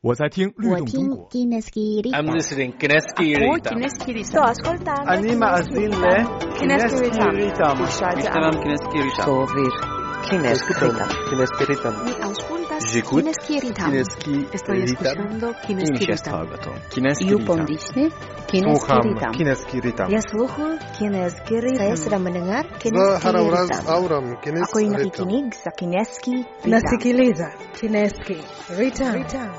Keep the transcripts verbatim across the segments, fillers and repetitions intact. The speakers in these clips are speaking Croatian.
我在听律动中国。 I'm listening Kineski Ritam. Sto ascoltando. Anima azille Kineski Ritam. Ishtaram Kineski Ritam. Sovir Kineski Ritam. Kineski Ritam. Mi auscultas J'écoute Kineski Ritam. Kineski Estoy escuchando Kineski Ritam. Kineski You Ritam. pondisne Kineski Sluham Ritam. Kineski Ritam. Ya sluhu Kineski Ritam. Saya sedang mendengar Za Kineski harawraz Ritam. auram Ako Kineski yung Ritam. nakikinig sa Kineski Ritam. Nasikiliza Kineski Ritam.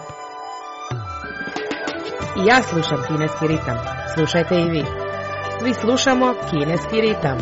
I ja slušam Kineski ritam. Slušajte i vi. Svi slušamo Kineski ritam.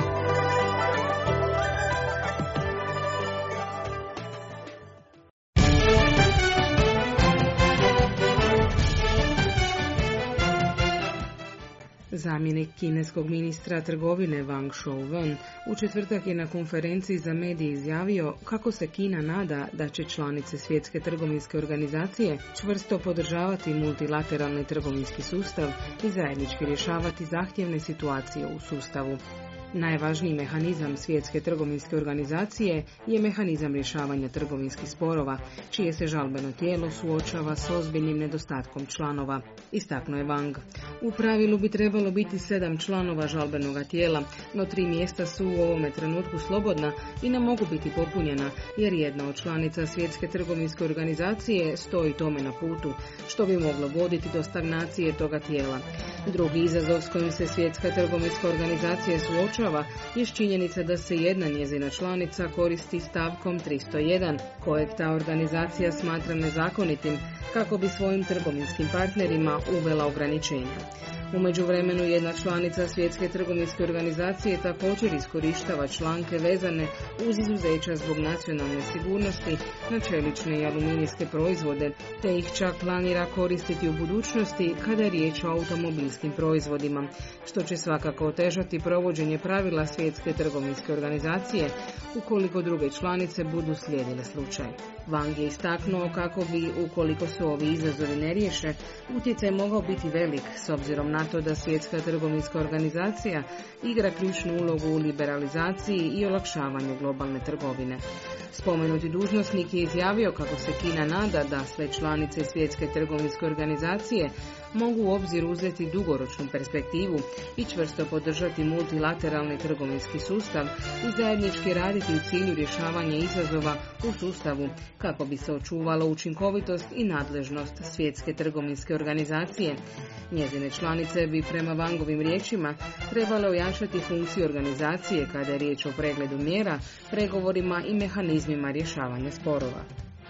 Zamjenik kineskog ministra trgovine Wang Shouwen u četvrtak je na konferenciji za medije izjavio kako se Kina nada da će članice Svjetske trgovinske organizacije čvrsto podržavati multilateralni trgovinski sustav i zajednički rješavati zahtjevne situacije u sustavu. Najvažniji mehanizam Svjetske trgovinske organizacije je mehanizam rješavanja trgovinskih sporova, čije se žalbeno tijelo suočava s ozbiljnim nedostatkom članova, istaknuo je Wang. U pravilu bi trebalo biti sedam članova žalbenoga tijela, no tri mjesta su u ovome trenutku slobodna i ne mogu biti popunjena, jer jedna od članica Svjetske trgovinske organizacije stoji tome na putu, što bi moglo voditi do stagnacije toga tijela. Drugi izazov s kojim se Svjetska trgovinska organizacija suočava je činjenica da se jedna njezina članica koristi stavkom tristo jedan, kojeg ta organizacija smatra nezakonitim, kako bi svojim trgovinskim partnerima uvela ograničenja. U međuvremenu jedna članica Svjetske trgovinske organizacije također iskorištava članke vezane uz izuzeća zbog nacionalne sigurnosti na čelične i aluminijske proizvode, te ih čak planira koristiti u budućnosti kada je riječ o automobilskim proizvodima, što će svakako otežati provođenje pravila Svjetske trgovinske organizacije ukoliko druge članice budu slijedile slučaj. Wang je istaknuo kako bi, ukoliko se ovi izazovi ne riješe, utjecaj mogao biti velik s obzirom na to da Svjetska trgovinska organizacija igra ključnu ulogu u liberalizaciji i olakšavanju globalne trgovine. Spomenuti dužnosnik je izjavio kako se Kina nada da sve članice Svjetske trgovinske organizacije mogu u obzir uzeti dugoročnu perspektivu i čvrsto podržati multilateralni trgovinski sustav i zajednički raditi u cilju rješavanja izazova u sustavu kako bi se očuvala učinkovitost i nadležnost Svjetske trgovinske organizacije. Njezine članice bi prema Wangovim riječima trebale ojačati funkciju organizacije kada je riječ o pregledu mjera, pregovorima i mehanizmima rješavanja sporova.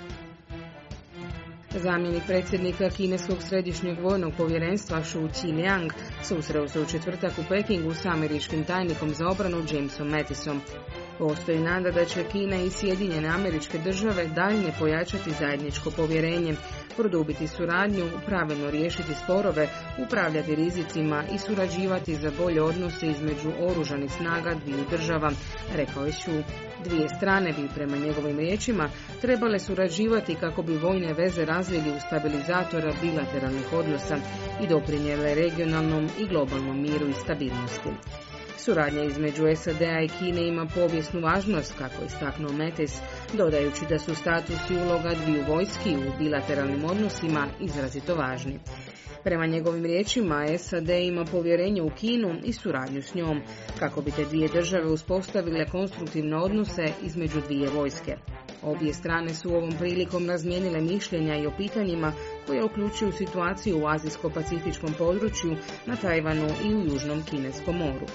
Zamjenik predsjednika Kineskog središnjeg vojnog povjerenstva Shu Qiliang susreo se u četvrtak u Pekingu s američkim tajnikom za obranu Jamesom Mattisom. Postoji nada da će Kina i Sjedinjene Američke Države daljnje pojačati zajedničko povjerenje, produbiti suradnju, pravilno riješiti sporove, upravljati rizicima i surađivati za bolje odnose između oružanih snaga dviju država, rekao je Shu. Dvije strane bi, prema njegovim riječima, trebale surađivati kako bi vojne veze razvili u stabilizatora bilateralnih odnosa i doprinijele regionalnom i globalnom miru i stabilnosti. Suradnja između S A D-a i Kine ima povijesnu važnost, kako je istaknuo Mattis, dodajući da su status i uloga dviju vojski u bilateralnim odnosima izrazito važni. Prema njegovim riječima, S A D ima povjerenje u Kinu i suradnju s njom, kako bi te dvije države uspostavile konstruktivne odnose između dvije vojske. Obje strane su ovom prilikom razmijenile mišljenja i o pitanjima koje uključuju situaciju u azijsko-pacifičkom području, na Tajvanu i u Južnom Kineskom moru.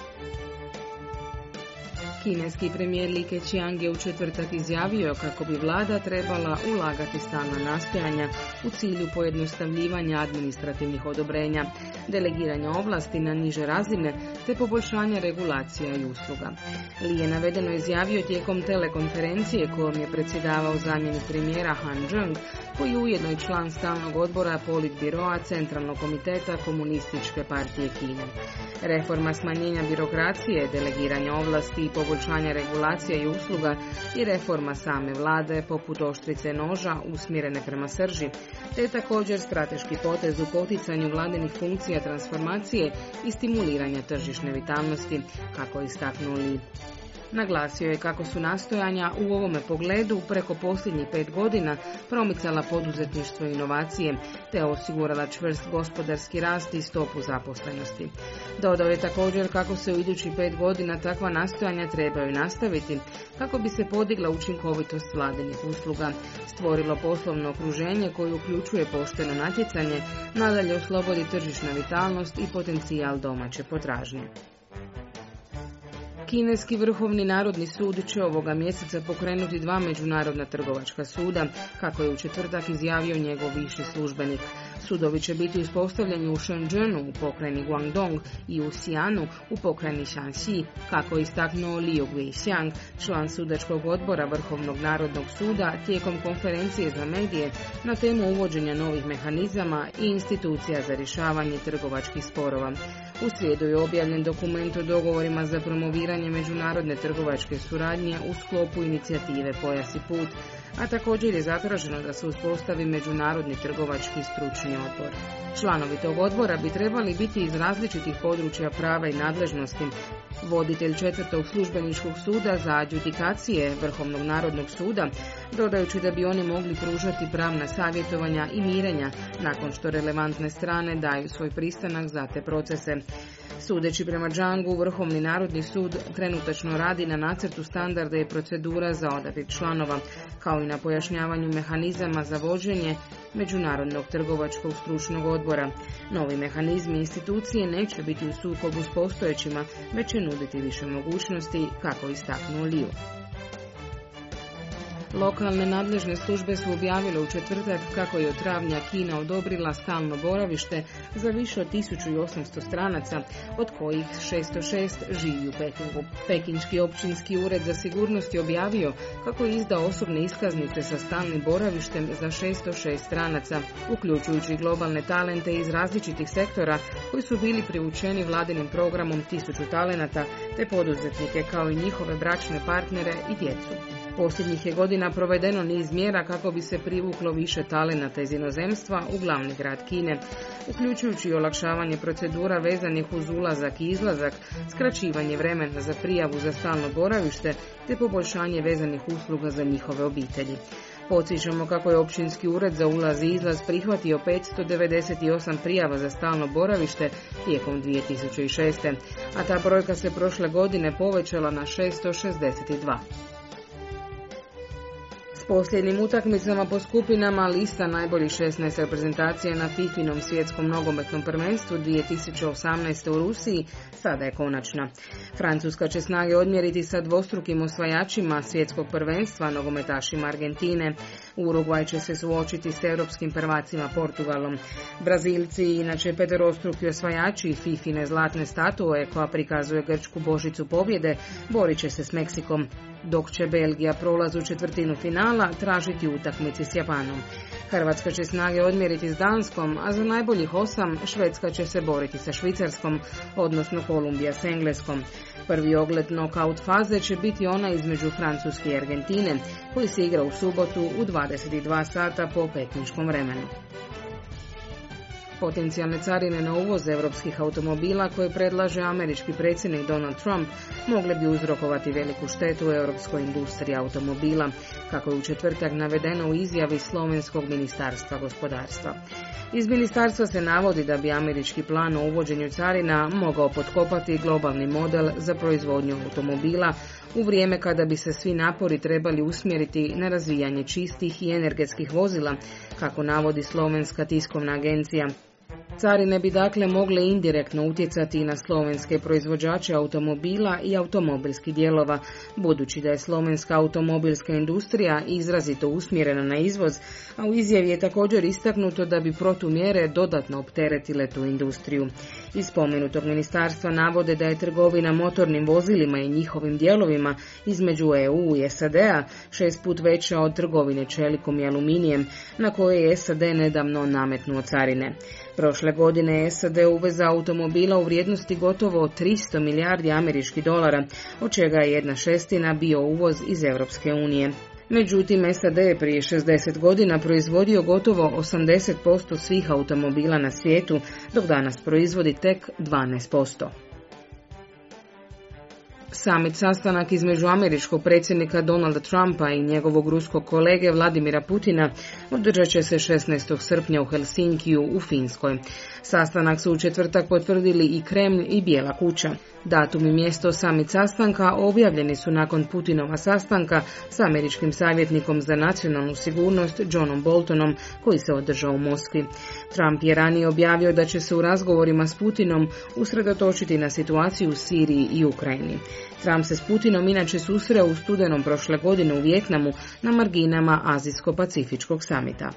Kineski premijer Li Keqiang je u četvrtak izjavio kako bi vlada trebala ulagati stalna nastojanja u cilju pojednostavljivanja administrativnih odobrenja, delegiranja ovlasti na niže razine te poboljšanja regulacija i usluga. Li je navedeno izjavio tijekom telekonferencije kojom je predsjedavao zamjenik premijera Han Zheng, koji je ujedno i član stalnog odbora Politbiroa Centralnog komiteta Komunističke partije Kine. Reforma smanjenja birokracije, delegiranja ovlasti i poboljšanja regulacija i usluga i reforma same vlade poput oštrice noža usmjerene prema srži, te također strateški potez u poticanju vladinih funkcija transformacije i stimuliranja tržišne vitalnosti, kako je istaknuo Li. Naglasio je kako su nastojanja u ovome pogledu preko posljednjih pet godina promicala poduzetništvo i inovacije, te osigurala čvrst gospodarski rast i stopu zaposlenosti. Dodao je također kako se u idućih pet godina takva nastojanja trebaju nastaviti, kako bi se podigla učinkovitost vladinih usluga, stvorilo poslovno okruženje koje uključuje pošteno natjecanje, nadalje oslobodi tržišna vitalnost i potencijal domaće potražnje. Kineski vrhovni narodni sud će ovoga mjeseca pokrenuti dva međunarodna trgovačka suda, kako je u četvrtak izjavio njegov viši službenik. Sudovi će biti uspostavljeni u Shenzhenu u pokrajini Guangdong i u Xi'anu u pokrajini Shanxi, kako je istaknuo Liu Guixiang, član sudačkog odbora Vrhovnog narodnog suda tijekom konferencije za medije na temu uvođenja novih mehanizama i institucija za rješavanje trgovačkih sporova. U srijedu je objavljen dokument o dogovorima za promoviranje međunarodne trgovačke suradnje u sklopu inicijative Pojas i put, a također je zatraženo da se uspostavi međunarodni trgovački stručni odbor. Članovi tog odbora bi trebali biti iz različitih područja prava i nadležnosti. Voditelj četvrtog službeničkog suda za adjudikacije Vrhovnog narodnog suda, dodajući da bi oni mogli pružati pravna savjetovanja i mirenja nakon što relevantne strane daju svoj pristanak za te procese. Sudeći prema Zhangu, Vrhovni narodni sud trenutačno radi na nacrtu standarda i procedura za odabir članova, kao i na pojašnjavanju mehanizama za vođenje Međunarodnog trgovačkog stručnog odbora. Novi mehanizmi institucije neće biti u sukobu s postojećima, već će nuditi više mogućnosti, kako istaknuo Liu. Lokalne nadležne službe su objavile u četvrtak kako je od travnja Kina odobrila stalno boravište za više od tisuću osamsto stranaca, od kojih šesto šest živi u Pekingu. Pekinški općinski ured za sigurnost je objavio kako je izdao osobne iskaznice sa stalnim boravištem za šesto šest stranaca, uključujući globalne talente iz različitih sektora koji su bili privučeni vladinim programom Tisuću talenata, te poduzetnike kao i njihove bračne partnere i djecu. Posljednjih je godina provedeno niz mjera kako bi se privuklo više talenata iz inozemstva u glavni grad Kine, uključujući i olakšavanje procedura vezanih uz ulazak i izlazak, skraćivanje vremena za prijavu za stalno boravište te poboljšanje vezanih usluga za njihove obitelji. Podsjećamo kako je općinski ured za ulaz i izlaz prihvatio petsto devedeset osam prijava za stalno boravište tijekom dvije tisuće šeste. a ta brojka se prošle godine povećala na šesto šezdeset dva. S posljednjim utakmicama po skupinama lista najboljih šesnaest reprezentacija na FIFInom svjetskom nogometnom prvenstvu dvije tisuće osamnaeste u Rusiji sada je konačna. Francuska će snage odmjeriti sa dvostrukim osvajačima svjetskog prvenstva, nogometašima Argentine. Urugvaj će se suočiti s europskim prvacima Portugalom. Brazilci, inače peterostruki osvajači FIFIne zlatne statue koja prikazuje grčku božicu pobjede, borit će se s Meksikom, dok će Belgija prolaz u četvrtinu finala tražiti u utakmici s Japanom. Hrvatska će snage odmjeriti s Danskom, a za najboljih osam Švedska će se boriti sa Švicarskom, odnosno Kolumbija s Engleskom. Prvi ogled knockout faze će biti ona između Francuske i Argentine, koji se igra u subotu u dvadeset dva sata po pekinškom vremenu. Potencijalne carine na uvoz europskih automobila koje predlaže američki predsjednik Donald Trump mogle bi uzrokovati veliku štetu u europskoj industriji automobila, kako je u četvrtak navedeno u izjavi Slovenskog ministarstva gospodarstva. Iz ministarstva se navodi da bi američki plan o uvođenju carina mogao potkopati globalni model za proizvodnju automobila u vrijeme kada bi se svi napori trebali usmjeriti na razvijanje čistih i energetskih vozila, kako navodi slovenska tiskovna agencija. Carine bi dakle mogle indirektno utjecati i na slovenske proizvođače automobila i automobilskih dijelova, budući da je slovenska automobilska industrija izrazito usmjerena na izvoz, a u izjavi je također istaknuto da bi protumjere dodatno opteretile tu industriju. Iz spomenutog ministarstva navode da je trgovina motornim vozilima i njihovim dijelovima između E U i S A D-a šest put veća od trgovine čelikom i aluminijem, na koje je S A D nedavno nametnuo carine. Prošle godine je S A D uveza automobila u vrijednosti gotovo tristo milijardi američkih dolara, od čega je jedna šestina bio uvoz iz Europske unije. Međutim, S A D je prije šezdeset godina proizvodio gotovo osamdeset posto svih automobila na svijetu, dok danas proizvodi tek dvanaest posto. Summit sastanak između američkog predsjednika Donalda Trumpa i njegovog ruskog kolege Vladimira Putina održat će se šesnaestog srpnja u Helsinkiju u Finskoj. Sastanak su u četvrtak potvrdili i Kremlj i Bijela kuća. Datum i mjesto summit sastanka objavljeni su nakon Putinova sastanka s američkim savjetnikom za nacionalnu sigurnost Johnom Boltonom koji se održao u Moskvi. Trump je ranije objavio da će se u razgovorima s Putinom usredotočiti na situaciju u Siriji i Ukrajini. Trump se s Putinom inače susreo u studenom prošle godine u Vijetnamu na marginama Azijsko-Pacifičkog samita.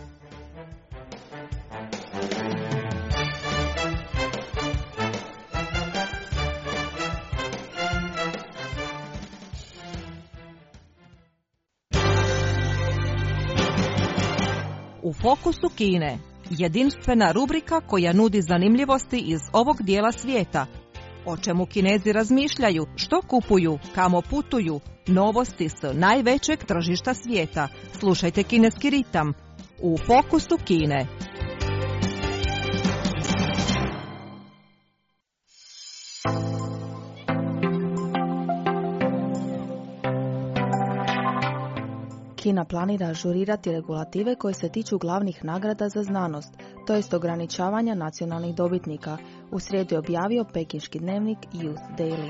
U fokusu Kine, jedinstvena rubrika koja nudi zanimljivosti iz ovog dijela svijeta. O čemu Kinezi razmišljaju, što kupuju, kamo putuju, novosti s najvećeg tržišta svijeta. Slušajte Kineski ritam u fokusu Kine. Kina planira ažurirati regulative koje se tiču glavnih nagrada za znanost, to jest ograničavanja nacionalnih dobitnika, u srijedu je objavio pekinški dnevnik Youth Daily.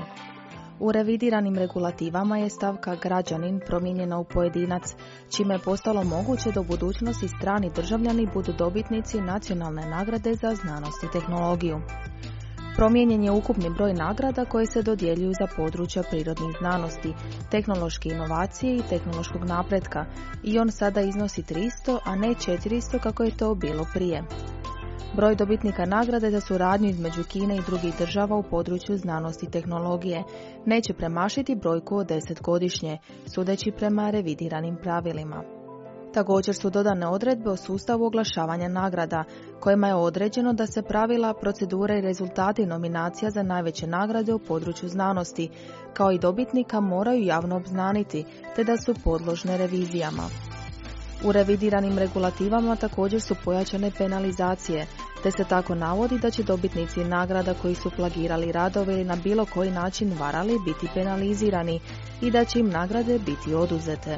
U revidiranim regulativama je stavka građanin promijenjena u pojedinac, čime je postalo moguće da u budućnosti strani državljani budu dobitnici nacionalne nagrade za znanost i tehnologiju. Promijenjen je ukupni broj nagrada koje se dodjeljuju za područja prirodnih znanosti, tehnološke inovacije i tehnološkog napretka i on sada iznosi tristo, a ne četiristo kako je to bilo prije. Broj dobitnika nagrade za suradnju između Kine i drugih država u području znanosti i tehnologije neće premašiti brojku od deset godišnje, sudeći prema revidiranim pravilima. Također su dodane odredbe o sustavu oglašavanja nagrada, kojima je određeno da se pravila, procedure i rezultati nominacija za najveće nagrade u području znanosti, kao i dobitnika moraju javno obznaniti, te da su podložne revizijama. U revidiranim regulativama također su pojačane penalizacije, te se tako navodi da će dobitnici nagrada koji su plagirali radove ili na bilo koji način varali biti penalizirani i da će im nagrade biti oduzete.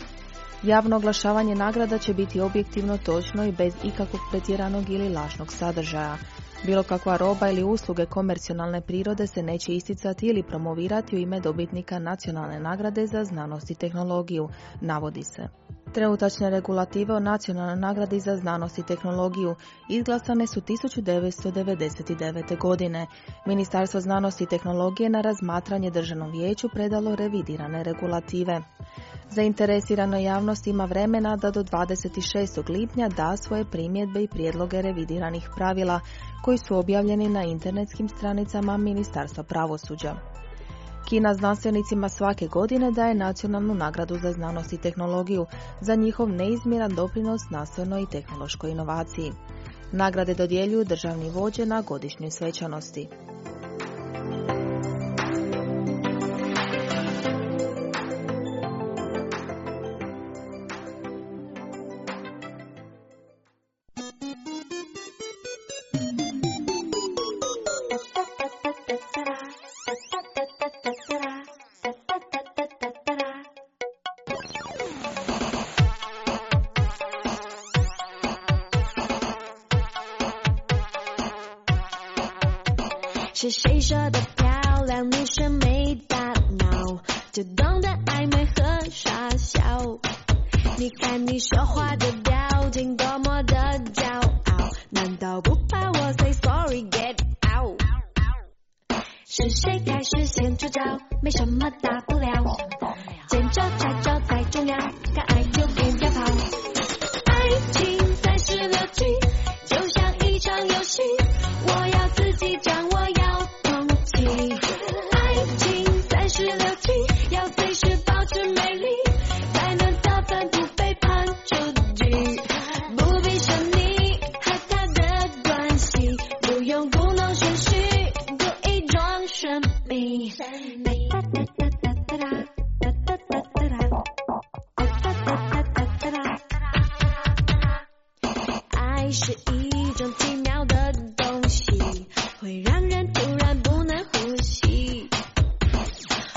Javno oglašavanje nagrada će biti objektivno, točno i bez ikakvog pretjeranog ili lažnog sadržaja. Bilo kakva roba ili usluge komercionalne prirode se neće isticati ili promovirati u ime dobitnika nacionalne nagrade za znanost i tehnologiju, navodi se. Trenutačne regulative o nacionalnoj nagradi za znanost i tehnologiju izglasane su tisuću devetsto devedeset devete. godine. Ministarstvo znanosti i tehnologije na razmatranje Državnom vijeću predalo revidirane regulative. Zainteresirana javnost ima vremena da do dvadeset šestog lipnja da svoje primjedbe i prijedloge revidiranih pravila koji su objavljeni na internetskim stranicama Ministarstva pravosuđa. Kina znanstvenicima svake godine daje nacionalnu nagradu za znanost i tehnologiju za njihov neizmjeran doprinos znanstvenoj i tehnološkoj inovaciji. Nagrade dodjeljuju državni vođe na godišnjoj svečanosti. 是谁说的漂亮女生没大脑，就懂得暧昧和傻笑。你看你说话的表情多么的骄傲，难道不怕我 say sorry get out？ 是谁开始先出招，没什么大不了，见招拆招才重要，敢爱就别要跑。爱情三十六计，就像一场游戏，我要自己掌握。爱情三十六计，要随时保持美丽，才能打翻不被判出局。不必说你和他的关系，不用故弄玄虚，故意装神秘。爱是一种奇妙的东西，会让人突然不能呼吸。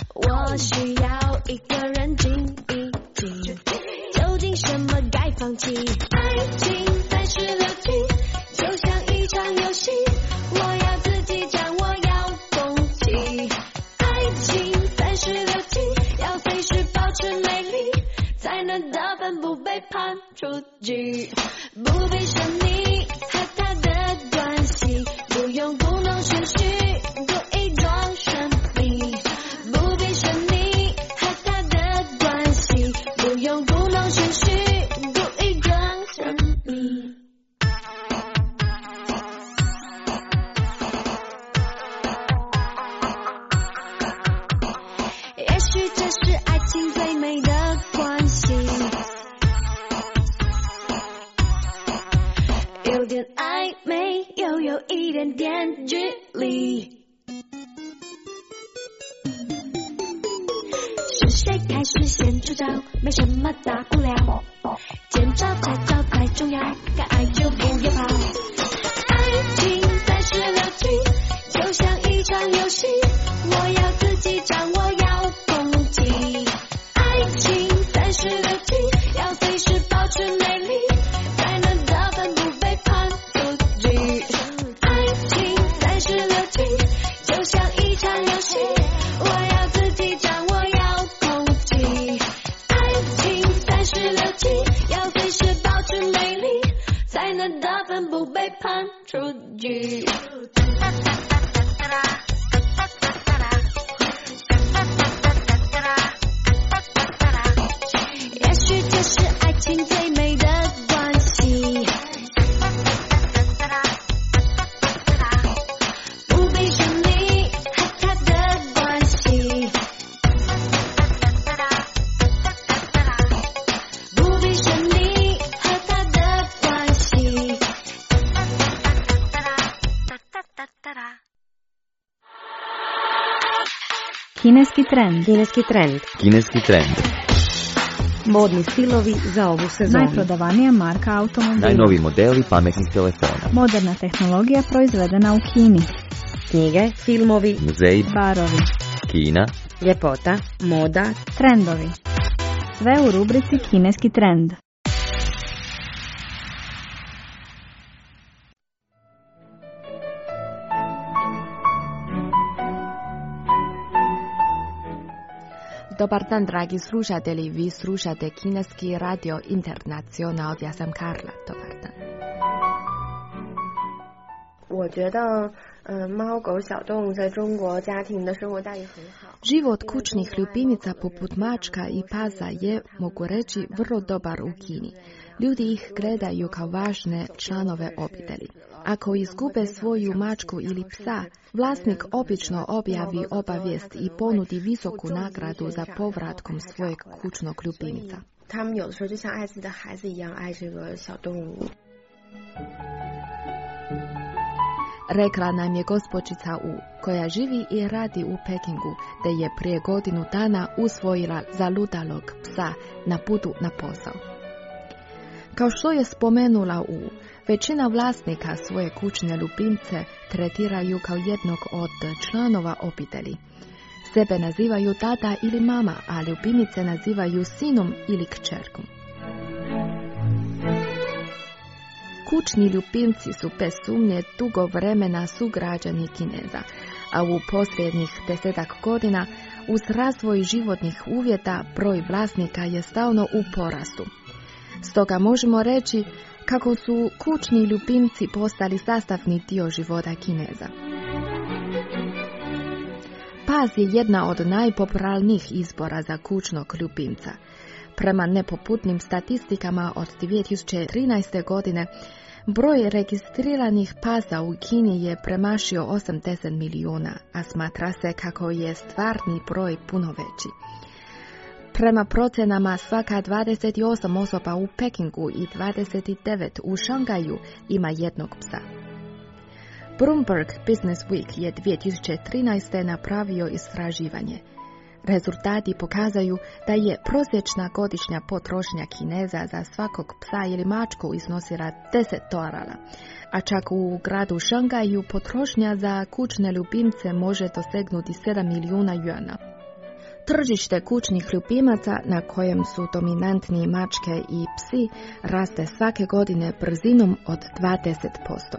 出局，不必是你和他的关系，不用故弄玄虚，故意装神秘，不必是你和他的关系，不用故弄玄虚，故意装神秘。也许这是爱情最美的关系，有点暧昧，又有一点点距离。是谁开始先出招？没什么大不了，见招拆招太重要，敢爱就不要跑。爱情三十六计，就像一场游戏，我要自己掌握，要攻击。爱情三十六计，要随时保持美丽，才能得分不被判出局。爱情三十六计，就像一场游戏，我要自己掌握，要攻击。爱情三十六计，要随时保持美丽，才能得分不被判出局。也许这是爱情最美的关系，不必是你和他的关系，不必是你和他的关系。 Kineski trend. Kineski trend. Kineski trend. Modni stilovi za ovu sezonu. Najprodavanija marka automobila. Najnoviji modeli pametnih telefona. Moderna tehnologija proizvedena u Kini. Knjige, filmovi, muzeji, barovi, Kina, ljepota, moda, trendovi. Sve u rubrici Kineski trend. Dobar dan, dragi slušatelji, vi slušate Kineski radio internacional, ja sam Karla. Dobar dan. 我觉得，嗯、呃，猫狗小动物在中国家庭的生活待遇很好。 Život kućnih ljubimica poput mačka i pasa je, mogu reći, vrlo dobar u Kini. Ljudi ih gledaju kao važne članove obitelji. Ako izgube svoju mačku ili psa, vlasnik obično objavi obavijest i ponudi visoku nagradu za povratkom svojeg kućnog ljubimica. 他们有的时候就像爱自己的孩子一样爱这个小动物。 Rekla nam je gospođica U, koja živi i radi u Pekingu, da je prije godinu dana usvojila zaludalog psa na putu na posao. Kao što je spomenula U, većina vlasnika svoje kućne ljubimce tretiraju kao jednog od članova obitelji. Sebe nazivaju tata ili mama, a ljubimice nazivaju sinom ili kćerkom. Kućni ljubimci su bez sumnje dugo vremena sugrađani Kineza, a u posljednjih desetak godina uz razvoj životnih uvjeta broj vlasnika je stalno u porastu. Stoga možemo reći kako su kućni ljubimci postali sastavni dio života Kineza. Pas je jedna od najpopularnijih izbora za kućnog ljubimca. Prema nepoputnim statistikama od dvije tisuće trinaeste. godine, broj registriranih pasa u Kini je premašio osamdeset milijuna, a smatra se kako je stvarni broj puno veći. Prema procenama, svaka dvadeset osam osoba u Pekingu i dvadeset devet u Šangaju ima jednog psa. Bloomberg Business Week je dvije tisuće trinaeste. napravio istraživanje. Rezultati pokazaju da je prosječna godišnja potrošnja Kineza za svakog psa ili mačku iznosila deset dolara, a čak u gradu Šangaju potrošnja za kućne ljubimce može dosegnuti sedam milijuna juana. Tržište kućnih ljubimaca, na kojem su dominantni mačke i psi, raste svake godine brzinom od dvadeset posto.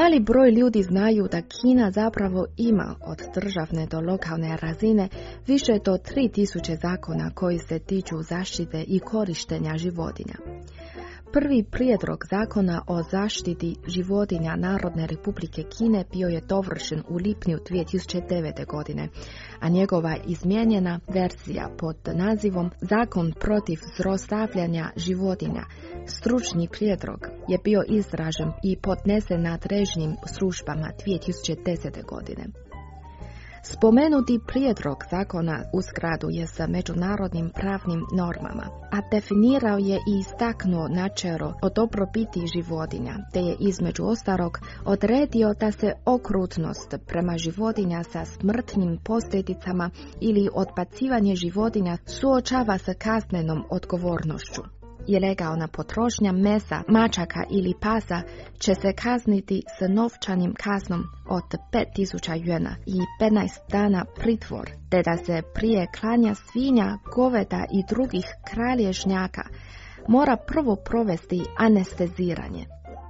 Mali broj ljudi znaju da Kina zapravo ima od državne do lokalne razine više do tri tisuće zakona koji se tiču zaštite i korištenja životinja. Prvi prijedlog zakona o zaštiti životinja Narodne Republike Kine bio je dovršen u lipnju dvije tisuće devete. godine, a njegova izmijenjena verzija pod nazivom Zakon protiv zlostavljanja životinja, stručni prijedlog, je bio izražen i podnesen nadležnim službama dvije tisuće desete. godine. Spomenuti prijedlog zakona u skladu je sa međunarodnim pravnim normama, a definirao je i istaknuo načelo o dobrobiti životinja, te je između ostalog odredio da se okrutnost prema životinja sa smrtnim posljedicama ili odbacivanje životinja suočava sa kaznenom odgovornošću. Ilegalna potrošnja mesa, mačaka ili pasa će se kazniti s novčanim kaznom od pet tisuća juana i petnaest dana pritvor, te da se prije klanja svinja, goveda i drugih kralježnjaka mora prvo provesti anesteziranje.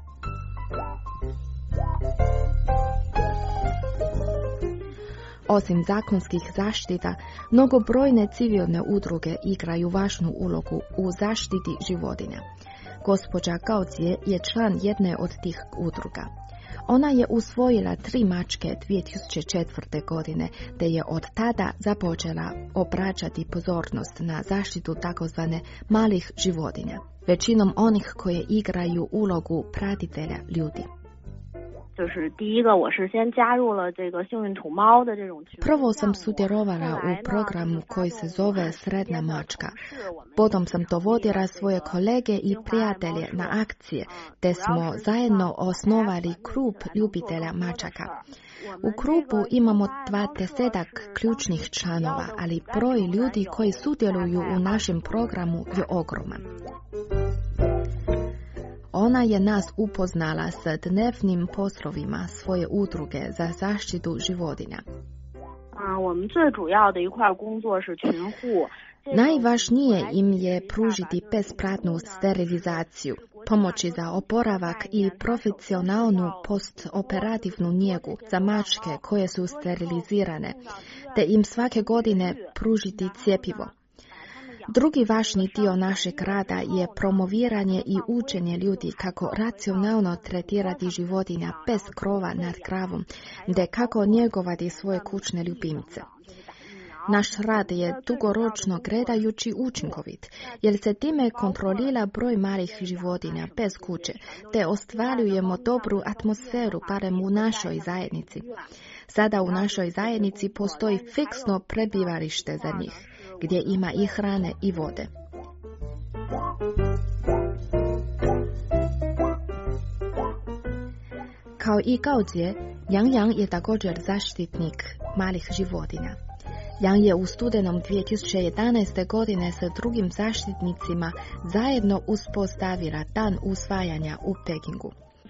Osim zakonskih zaštita, mnogobrojne civilne udruge igraju važnu ulogu u zaštiti životinja. Gospođa Gaozie je član jedne od tih udruga. Ona je usvojila tri mačke dvije tisuće četvrte. godine, te je od tada započela obraćati pozornost na zaštitu takozvane malih životinja, većinom onih koje igraju ulogu pratitelja ljudi. Prvo sam sudjelovala u programu koji se zove Srednja mačka. Potom sam dovodila svoje kolege i prijatelje na akcije, te smo zajedno osnovali klub ljubitelja mačaka. U klubu imamo dvadesetak ključnih članova, ali broj ljudi koji sudjeluju u našem programu je ogroman. Ona je nas upoznala s dnevnim poslovima svoje udruge za zaštitu životinja. Najvažnije im je pružiti besplatnu sterilizaciju, pomoći za oporavak i profesionalnu postoperativnu njegu za mačke koje su sterilizirane, te im svake godine pružiti cjepivo. Drugi važni dio našeg rada je promoviranje i učenje ljudi kako racionalno tretirati životinja bez krova nad glavom, te kako njegovati svoje kućne ljubimce. Naš rad je dugoročno gledajući učinkovit, jer se time kontrolira broj malih životinja bez kuće, te ostvarujemo dobru atmosferu barem u našoj zajednici. Sada u našoj zajednici postoji fiksno prebivalište za njih, gdje ima i hrane i vode. Kao i Gaozie, Yang Yang je također zaštitnik malih životinja. Yang je u studenom dvije tisuće jedanaeste. godine sa drugim zaštitnicima zajedno uspostavila dan usvajanja u Pekingu.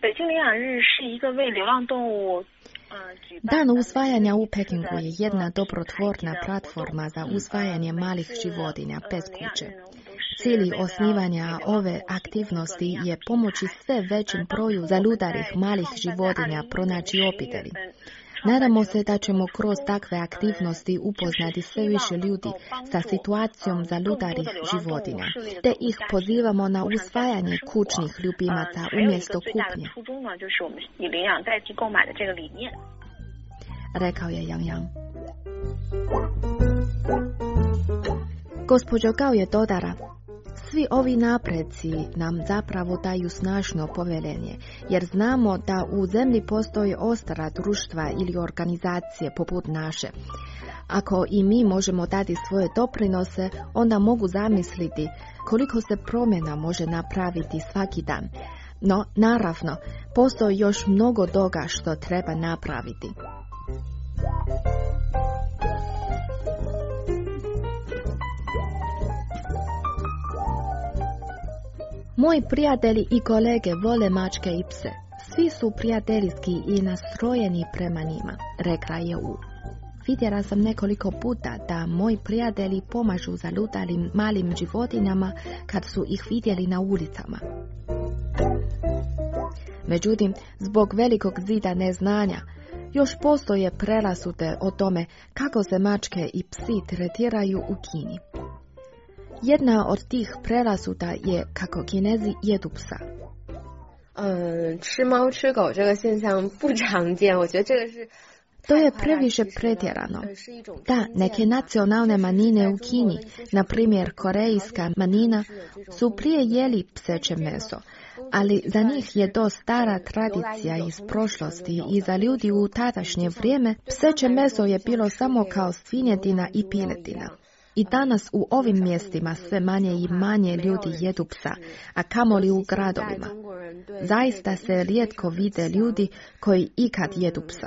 Dan usvajanja u Pekingu je jedna dobrotvorna platforma za usvajanje malih životinja bez kuće. Cilj osnivanja ove aktivnosti je pomoći sve većem broju zalutalih malih životinja pronaći obitelji. Nadamo se da ćemo kroz takve aktivnosti upoznati sve više ljudi sa situacijom zalutalih životinja, te ih pozivamo na usvajanje kućnih ljubimaca umjesto kupnje, rekao je Yang Yang. Gospođo Gao je dodala: svi ovi napreci nam zapravo daju snažno povjerenje, jer znamo da u zemlji postoji ostala društva ili organizacije poput naše. Ako i mi možemo dati svoje doprinose, onda mogu zamisliti koliko se promjena može napraviti svaki dan. No, naravno, postoji još mnogo toga što treba napraviti. Moji prijatelji i kolege vole mačke i pse. Svi su prijateljski i nastrojeni prema njima, rekla je U. Vidjela sam nekoliko puta da moji prijatelji pomažu zalutalim malim životinjama kad su ih vidjeli na ulicama. Međutim, zbog velikog zida neznanja, još postoje predrasude o tome kako se mačke i psi tretiraju u Kini. Jedna od tih predrasuda je kako Kinezi jedu psa. 嗯，吃猫吃狗这个现象不常见，我觉得这个是 To je previše pretjerano. Da, neke nacionalne manjine u Kini, na primjer korejska manjina, su prije jeli pseće meso, ali za njih je to stara tradicija iz prošlosti i za ljudi u tadašnje vrijeme pseće meso je bilo samo kao svinjetina i piletina. I danas u ovim mjestima sve manje i manje ljudi jedu psa, a kamoli u gradovima. Zaista se rijetko vide ljudi koji ikad jedu psa.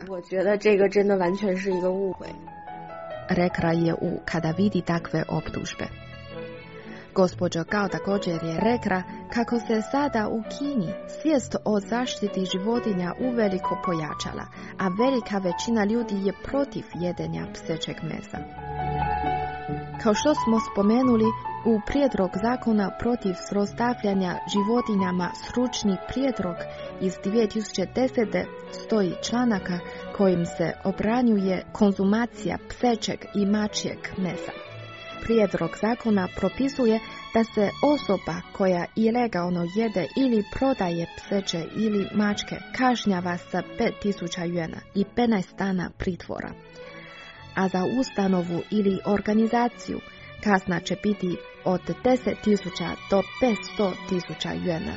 Rekla je u kada vidi takve optužbe. Gospođa Gao također je rekla kako se sada u Kini svijest o zaštiti životinja uveliko pojačala, a velika većina ljudi je protiv jedenja psećeg mesa. Kao što smo spomenuli, u prijedlog zakona protiv zlostavljanja životinjama stručni prijedlog iz dvije tisuće desete. stoji članaka kojim se obranjuje konzumacija psećeg i mačjeg mesa. Prijedlog zakona propisuje da se osoba koja ilegalno jede ili prodaje pseće ili mačke kažnjava sa pet tisuća juana i petnaest dana pritvora. A za ustanovu ili organizaciju kazna će biti od deset tisuća do petsto tisuća juana.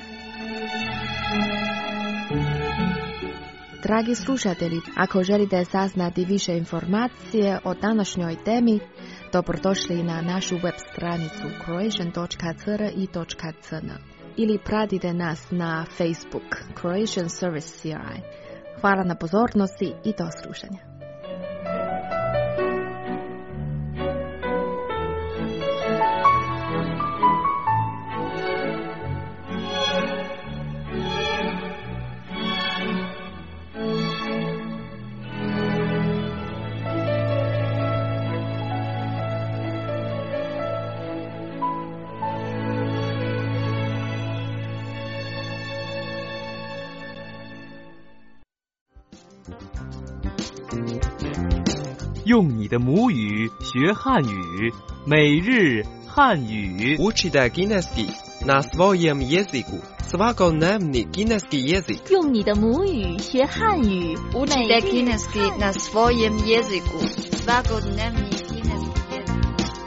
Dragi slušatelji, ako želite saznati više informacije o današnjoj temi, dobrodošli na našu web stranicu croatian dot c r i dot c n ili pratite nas na Facebook Croatian Service C R I. Hvala na pozornosti i do slušanja. 用你的母语学汉语，每日汉语。 Učite kineski na svojem jeziku, svakodnevni kineski jezik. 用你的母语学汉语，Učite kineski na svojem jeziku, svakodnevni kineski jezik.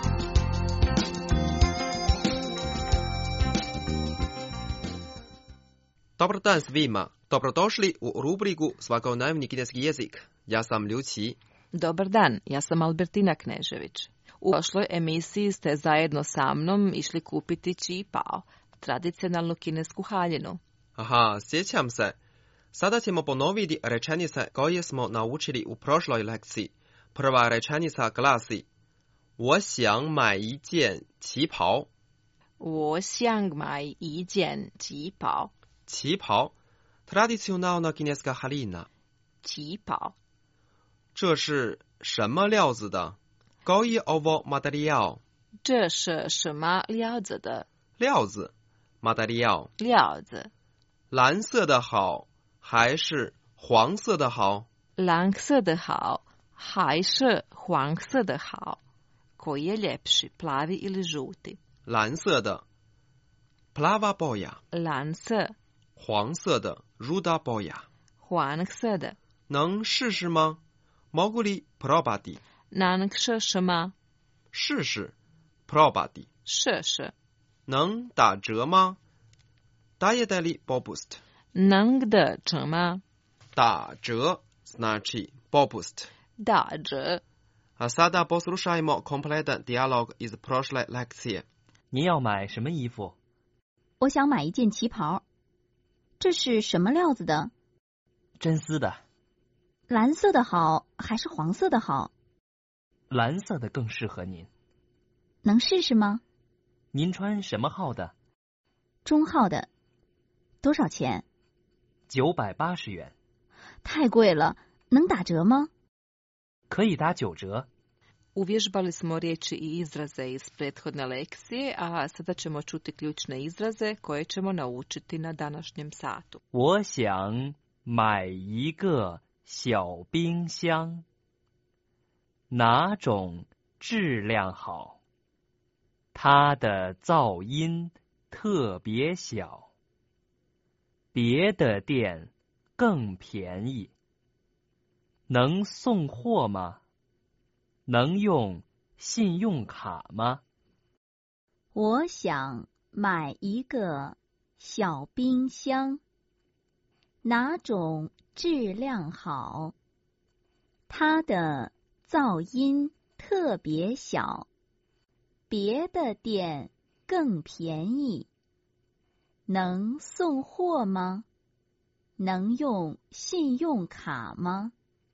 Dobar dan svima, dobrodošli u rubriku svakodnevni kineski jezik. Ja sam Liu Qi. Dobar dan, ja sam Albertina Knežević. U prošloj emisiji ste zajedno sa mnom išli kupiti Qi Pao, tradicionalnu kinesku haljinu. Aha, sjećam se. Sada ćemo ponoviti rečenice koje smo naučili u prošloj lekciji. Prva rečenica glasi: 我想买一件旗袍。 我想买一件旗袍。 旗袍 tradicionalna kineska haljina. 旗袍。 这是什么料子的？ Koji je ovo materijal? 这是什么料子的？ 料子 material 料子。 蓝色的好还是黄色的好？ 蓝色的好还是黄色的好？ Koji je ljepši, plavi ili žuti? 蓝色的 plava boja. 蓝色。 黄色的 ruda boja. 黄色的。 能试试吗？ Mogu li probati? 能试试吗？ 试试 probati. 试试。 能打折吗？ Dajete li popust? 能打折吗？ 打折 znači popust. 打折。 A sada poslušajmo kompletan dijalog iz prošle lekcije. 您要买什么衣服？ 我想买一件旗袍。这是什么料子的？ 真丝的。 蓝色的好还是黄色的好？ 蓝色的更适合您。 能试试吗？ 您穿什么号的？ 中号的。多少钱？ 九百八十元。 太贵了，能打折吗？ 可以打九折。 Uvježbali smo riječi i izraze iz prethodne lekcije, a sada ćemo čuti ključne izraze koje ćemo naučiti na današnjem satu. 我想买一个小冰箱，哪种质量好？它的噪音特别小，别的店更便宜。能送货吗？能用信用卡吗？ 我想买一个小冰箱，哪种质量好？它的噪音特别小，别的店更便宜。能送货吗？能用信用卡吗？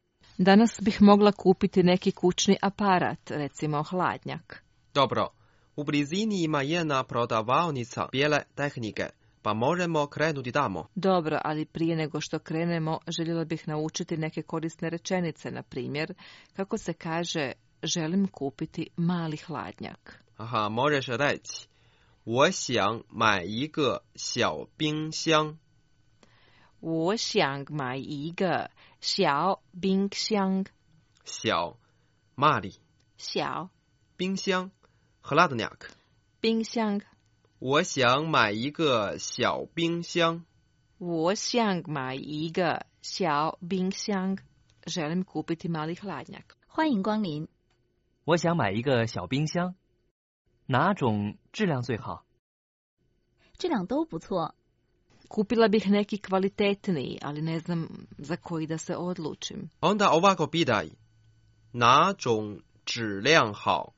Danas bih mogla kupiti neki kućni aparat, recimo hladnjak. Dobro, u blizini ima jedna prodavaonica bijele tehnike, pa možemo krenuti tamo. Dobro, ali prije nego što krenemo, željela bih naučiti neke korisne rečenice, na primjer, kako se kaže želim kupiti mali hladnjak. Aha, možeš reći 我想买一个小冰箱。 我想买一个小冰箱。 小 mali 小冰箱 hladnjak 冰箱。 我想买一个小冰箱。 我想买一个小冰箱。želim kupiti mali hladnjak. 欢迎光临。 我想买一个小冰箱，哪种质量最好？ 质量都不错。 Kupila bih neki kvalitetniji, ali ne znam za koji da se odlučim. Onda ovako pitaj. 哪种质量好？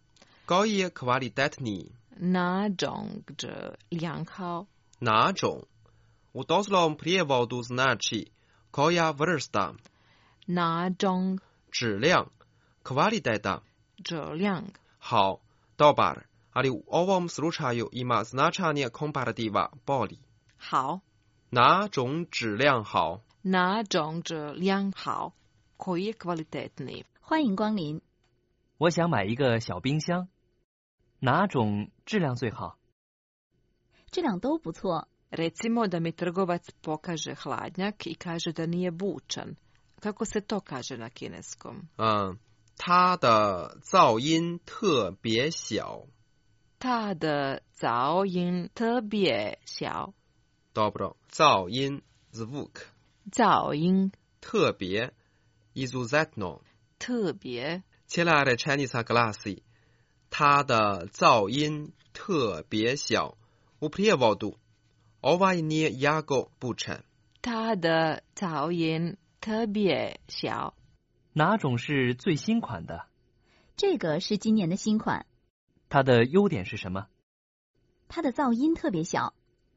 koji je kvalitetniji? 哪种质量好？ 哪种 u doslovnom prijevodu znači koja vrsta? 哪种质量 kvaliteta 质量好 dobar, ali u ovom slučaju ima značenje komparativa bolji. 好， 哪种质量好？ 哪种质量好？ koji je kvalitetniji？ 欢迎光临。 我想买一个小冰箱，哪种质量最好？ 质量都不错。 Recimo da mi trgovac pokaže hladnjak i kaže da nije bučan. Kako se to kaže na kineskom? 嗯，它的噪音特别小。 它的噪音特别小。 Dobro, 噪音 zvuk 噪音特别 izuzetno 特别 Cijela rečenica glasi 它的噪音特别小 U prijevodu ovaj nije jako bučan. 它的噪音特别小。 哪种是最新款的？ 这个是今年的新款。 它的优点是什么？ 它的噪音特别小。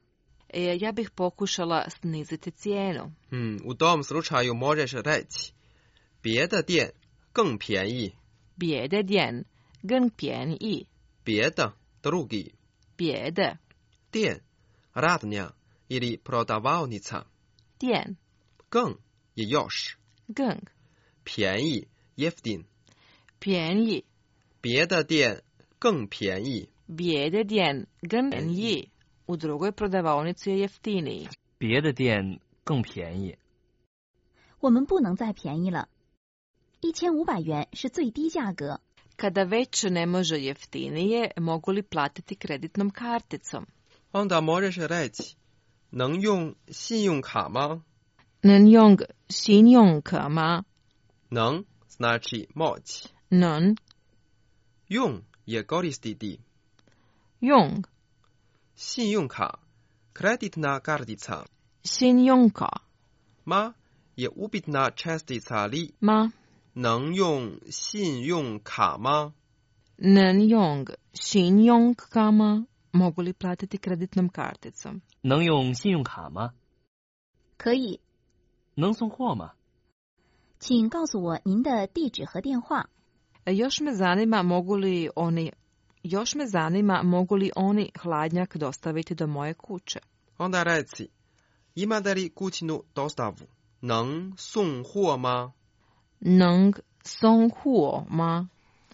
E, ja bih pokušala sniziti cijenu. Hmm, u tom slučaju možeš reći 别的店更便宜。 别的店更便宜。 别的 drugi。 别的店 radnja ili prodavaonica。 店更 je još。 更便宜 jeftin。 便宜。 别的店更便宜。 别的店更便宜。 U drugoj prodavaonici je jeftiniji. 别的店更便宜。 我们不能再便宜了。一千五百元是最低价格。 Kada već ne može jeftinije, mogu li platiti kreditnom karticom? Onda možeš reći 能用信用卡吗？ 能用信用卡吗？ 能 znači moći。 能用 je koristiti。 用信用卡 kreditna kartica。 信用卡 ma je upitna čestica li 吗？ 能用信用卡吗？ 能用信用卡吗？ Mogu li platiti kreditnom karticom? 能用信用卡吗？ 可以。 能送货吗？ 请告诉我您的地址和电话。 Još me zanima mogu li oni Još me zanima mogu li oni hladnjak dostaviti do moje kuće. Onda reci, imate li kućnu dostavu? 能送货吗？ 能送货吗？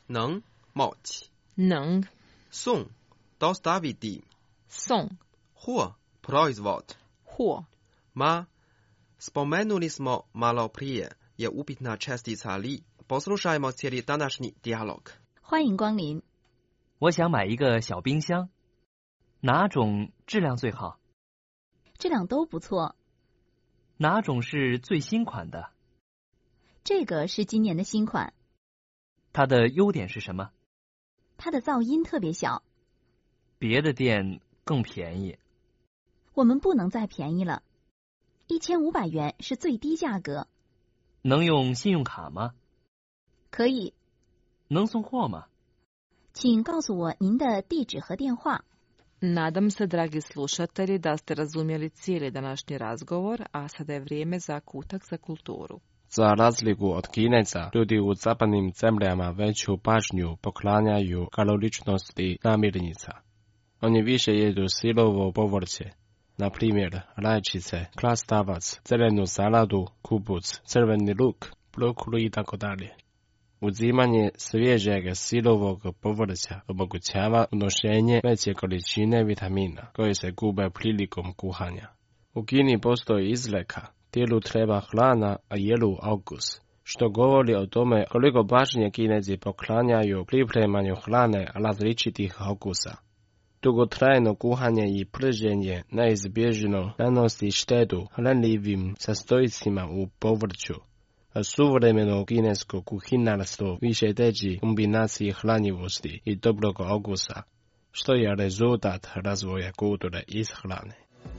能 moć 能 Sum dostaviti Sum Ho proizvod Ho Ma spomenuli smo malo prije je upitna čestica li. Poslušajmo cijeli današnji dijalog. 欢迎光临。 我想买一个小冰箱，哪种质量最好？ 质量都不错。 哪种是最新款的？ 这个是今年的新款。 它的优点是什么？ 它的噪音特别小。 别的店更便宜。 我们不能再便宜了，一千五百元是最低价格。 能用信用卡吗？ 可以。 能送货吗？ 请告诉我您的地址和电话。 Nadam se, dragi slušatelji, da ste razumjeli cijeli današnji razgovor, a sada je vrijeme za kutak za kulturu. Za razliku od Kineza, ljudi u zapadnim zemljama veću pažnju poklanjaju kaloričnosti namirnica. Oni više jedu sirovo povrće, na primjer rajčice, krastavac, zelenu saladu, kupuc, crveni luk, brokulu i tako dalje. Uzimanje svježeg sirovog povrća omogućava unošenje veće količine vitamina koje se gube prilikom kuhanja. U Kini postoji izreka, tijelu treba hrana, a jelu okus, što govori o tome koliko pažnje Kinezi poklanjaju pripremanju hrane različitih okusa. Dugotrajno kuhanje i prženje neizbježno nanosi štetu hranljivim sastojcima u povrću. A suvremeno kinesko kuhinarstvo više teži kombinaciji hranjivosti i dobrog okusa, što je rezultat razvoja kulture ishrane.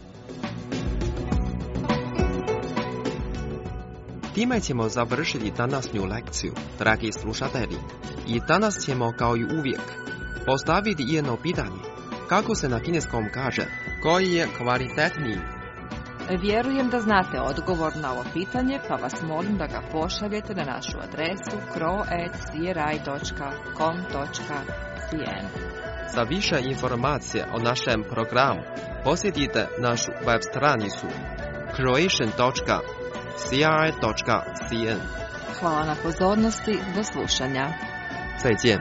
Time ćemo završiti današnju lekciju, dragi slušatelji. I danas ćemo, kao i uvijek, postaviti jedno pitanje. Kako se na kineskom kaže, koji je kvalitetniji? Vjerujem da znate odgovor na ovo pitanje, pa vas molim da ga pošaljete na našu adresu kro at c r i dot com dot c n. Za više informacije o našem programu posjetite našu web stranicu croatian dot c r i dot c n. Hvala na pozornosti, do slušanja. 再见。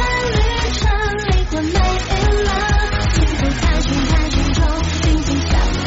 这旅程里，魂没了，试图探寻探寻中，尽情享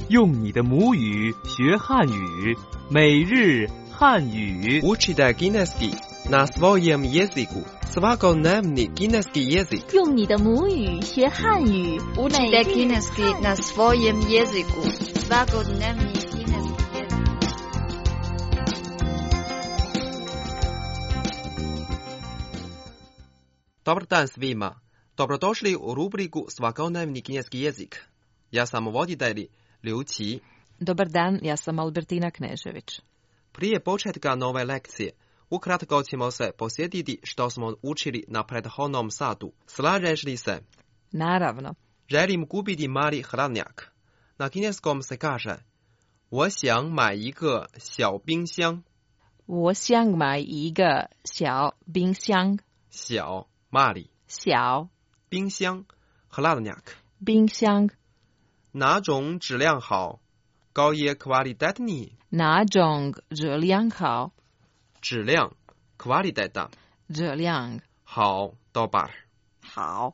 用你的母语学汉语，每日汉语。 Učite kineski na svojem jeziku. Svakodnevni kineski jezik. 用你的母语学汉语， Učite kineski na svojem jeziku. Svakodnevni kineski jezik. Dobar dan svima. Dobrodošli u rubriku Svakodnevni kineski jezik. Ja sam voditelj Liu Qi. Dobar dan, ja sam Albertina Knežević. Prije početka nove lekcije, ukratko ćemo se posjetiti što smo učili na prethodnom satu. Slažeš li se? Naravno. Želim kupiti mali hladnjak. Na kineskom se kaže: 我想买一个小冰箱。 我想买一个小冰箱。 小 mali. 小冰箱 hladnjak. 冰箱。 哪种质量好？高业 kvalitetni. 哪种质量好？ 质量 kvaliteta. 质量好 dobar. 好。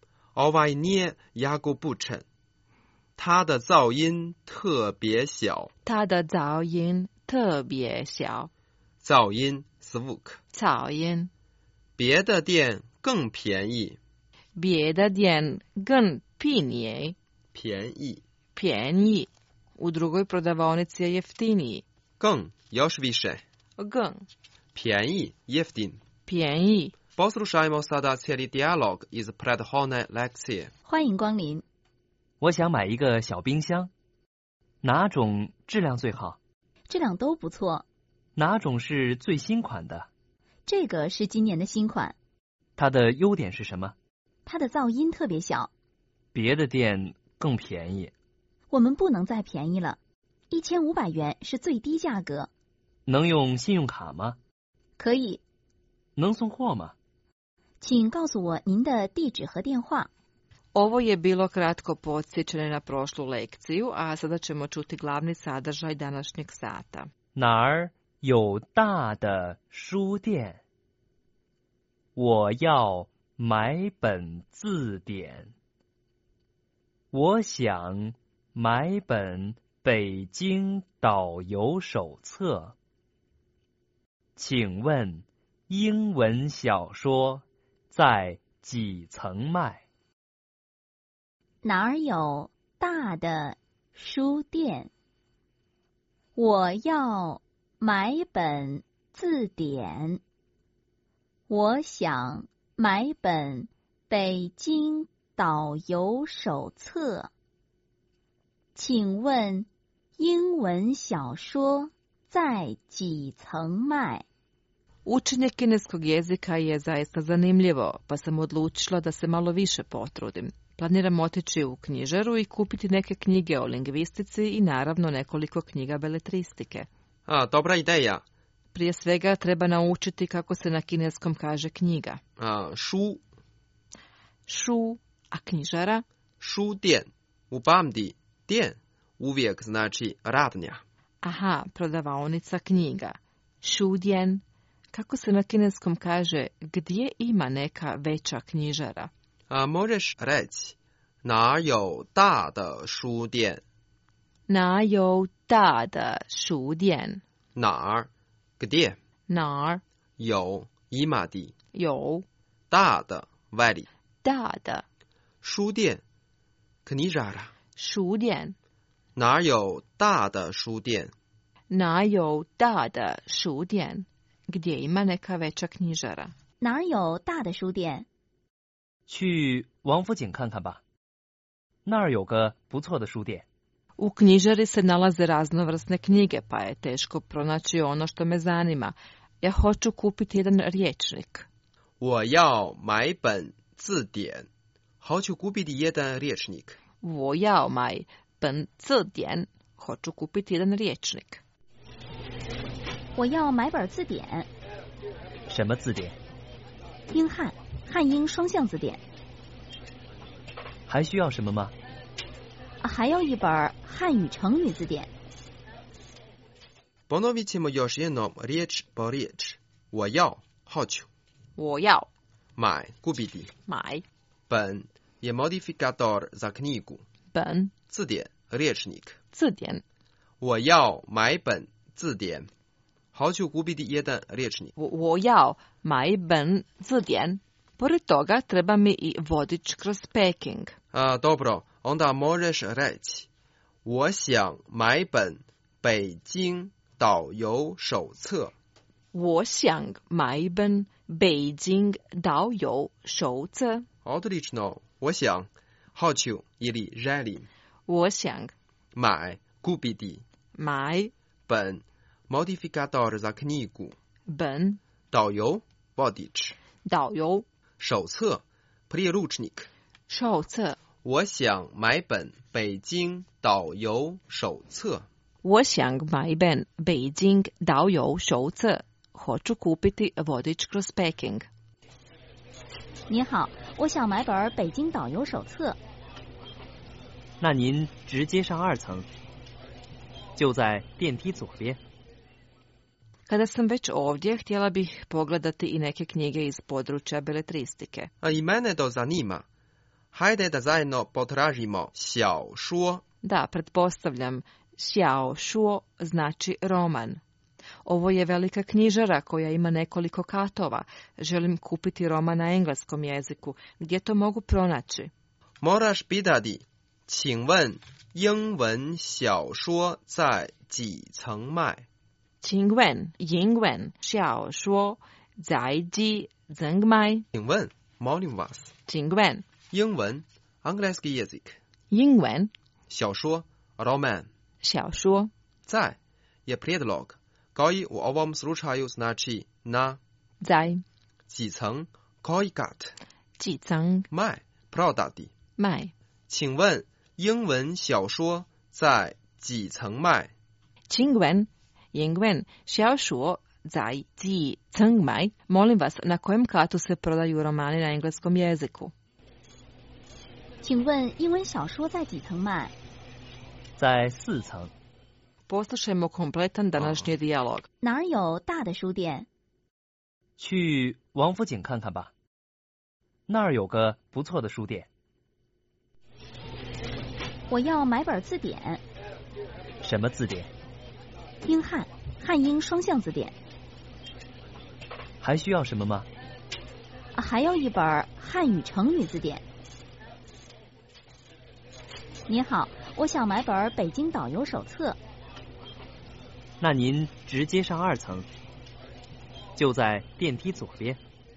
Ovaj nije jako bučan. 它的噪音特别小。 它的噪音特别小。 噪音 zvuk. 噪音。 别的店更便宜。 别的店更便宜。 便宜。 便宜。U drugoj prodavaonici je jeftiniji. 更 još više. 更便宜 jeftin. 便宜。 Poslušajmo sada cijeli dijalog iz prethodne lekcije. 欢迎光临。 我想买一个小冰箱，哪种质量最好？ 质量都不错。 哪种是最新款的？ 这个是今年的新款。 它的优点是什么？ 它的噪音特别小。 别的店更便宜。 我们不能再便宜了，一千五百元是最低价格。 能用信用卡吗？ 可以。 能送货吗？ 请告诉我您的地址和电话。 Ovo je bilo kratko podsjećanje na prošlu lekciju, a sada ćemo čuti glavni sadržaj današnjeg sata. 哪儿有大的书店？我要买本字典。我想买本北京导游手册。请问英文小说在几层卖？ 哪儿有大的书店？我要买本字典。我想买本北京导游手册。请问英文小说在几层卖？ Učenje kineskog jezika je zaista zanimljivo, pa sam odlučila da se malo više potrudim. Planiram otići u knjižaru i kupiti neke knjige o lingvistici i naravno nekoliko knjiga beletristike. A, dobra ideja. Prije svega treba naučiti kako se na kineskom kaže knjiga. A, šu. Šu, a knjižara? Šu dien. Upamdi, dien uvijek znači radnja. Aha, prodavaonica knjiga. Šu dien. Kako se na kineskom kaže gdje ima neka veća knjižara? A, možeš reći, 哪有大的书店？ 哪有大的书店？ 哪儿 gdje？ 哪儿有 imati？ 有大的 veli？ 大的书店 knjižara？ 书店。 哪有大的书店？ 哪有大的书店？ Gdje ima neka veća knjižara? 哪儿有大的书店？ 去王府井看看吧，那儿有个不错的书店。 U knjižari se nalaze raznovrsne knjige, pa je teško pronaći ono što me zanima. Ja hoću kupiti jedan rječnik. 我要买本字典。hoću kupiti jedan rječnik. 我要买本字典. Hoću kupiti jedan rječnik. 我要买本字典。 什么字典？ 英汉，汉英双向字典。 还需要什么吗？ 还要一本汉语成语字典。 Ponovit ćemo još jednom riječ po riječ. 我要 hoću. 我要买 kupiti. 买本je modifikator za knjigu. 本字典 rječnik. 字典. 我要买本字典. Hoću kupiti jedan rječnik. 我要买本字典. Pored toga treba mi i vodič kroz Peking. A, dobro, onda možeš reći. 我想买本北京导游手册. 我想买本北京导游手册. Odlično. 我想 hoću ili želim. 我想买 kupiti. 买本 modifikator za knjigu. 本导游 vodič. 导游手册 priručnik. 手册. 我想买本北京导游手册. 我想买本北京导游手册. Hoću kupiti vodič kroz Peking. 你好，我想买本北京导游手册。 那您直接上二层，就在电梯左边。 Kada sam već ovdje, htjela bih pogledati i neke knjige iz područja beletristike. A i mene to zanima. Hajde da zajedno potražimo 小说. Da, pretpostavljam, 小说znači roman. Ovo je velika knjižara koja ima nekoliko katova. Želim kupiti roman na engleskom jeziku. Gdje to mogu pronaći? Moraš pitati, 请问英文小说在几层卖? 请问英文小说在几层卖? 请问 molim vas. 请问英文 angielski jezik. 英文小说 roman. 小说在 je prijedlog, kao i u ovom slučaju znači na. 在几层 koji kat. 几层卖 prodati. 卖. 请问英文小说在几层卖? 请问英文小说在几层卖? Molim vas, na kojem katu se prodaju romani na engleskom jeziku? 请问英文小说在几层卖？ 在四层。 Poslušajmo kompletan današnji dijalog. 哪儿有大的书店？ 去王府井看看吧，那儿有个不错的书店。 我要买本字典。 什么字典？ 英汉，汉英双向字典。 还需要什么吗？ 还要一本汉语成语字典。你好，我想买本北京导游手册。 那您直接上二层，就在电梯左边。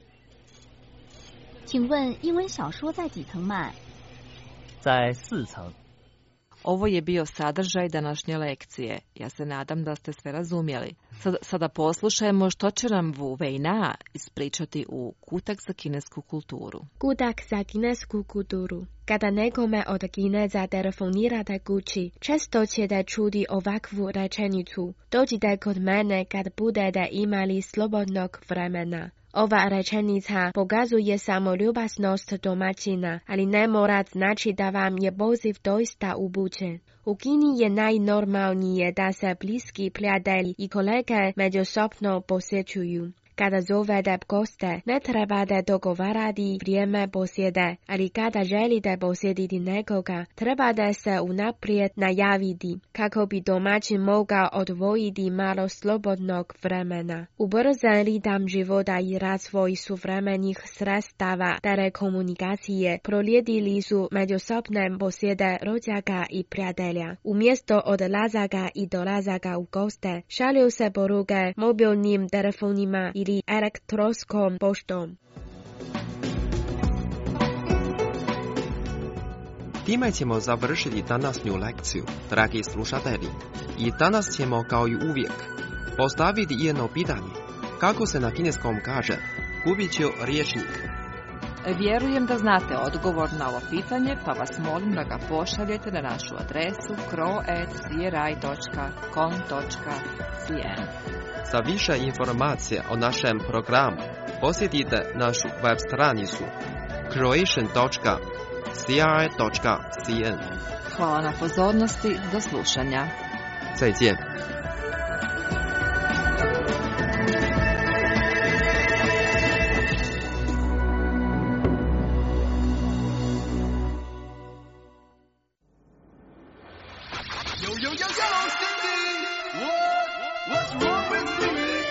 请问英文小说在几层卖？ 在四层。 Ovo je bio sadržaj današnje lekcije. Ja se nadam da ste sve razumjeli. Sada, sada poslušajmo što će nam Wu Weina ispričati u Kutak za kinesku kulturu. Kutak za kinesku kulturu. Kada nekome od Kineza telefonirate kući, često ćete čuti ovakvu rečenicu. Dođite kod mene kad budete imali slobodnog vremena. Ova rečenica pokazuje samo ljubaznost domaćina, ali ne mora znači da vam je poziv doista upućen. U Kini je najnormalnije da se bliski prijatelji i kolege međusobno posjećuju. Kada zovete goste, ne trebate dogovarati vrijeme posjede, ali kada želite posjetiti nekoga, trebate se unaprijed najaviti, kako bi domaćin mogao odvojiti malo slobodnog vremena. Ubrzan ritam života i razvoj suvremenih sredstava telekomunikacije prolijedili su međusobne posjede rođaka i prijatelja. Umjesto odlazaka i dolazaka u goste, šalju se poruke mobilnim telefonima i ili elektronskom poštom. Time ćemo završiti današnju lekciju, dragi slušatelji. I danas ćemo, kao i uvijek, postaviti jedno pitanje. Kako se na kineskom kaže kupit ću rječnik? Vjerujem da znate odgovor na ovo pitanje, pa vas molim da ga pošaljete na našu adresu kro at c r i dot com dot c n. Za više informacija o našem programu posjetite našu web stranicu croatian dot c r i dot c n. Hvala na pozornosti, do slušanja. 再见。 有 yo, yo, yo, Cindy, what, what's wrong with me?